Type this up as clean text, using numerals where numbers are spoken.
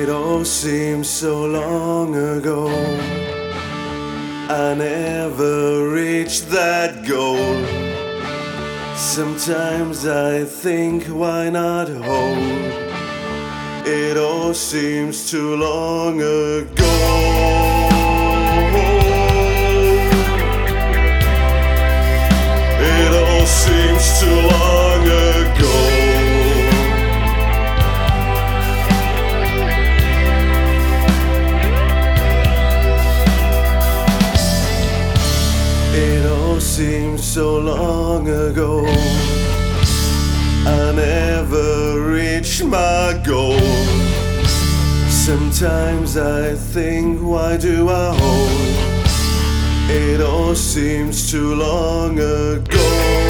It all seems so long ago. I never reached that goal. Sometimes I think, why not hold? It all seems too long ago. It all seems too long ago. It all seems so long ago. I never reached my goal. Sometimes I think, why do I hold? It all seems too long ago.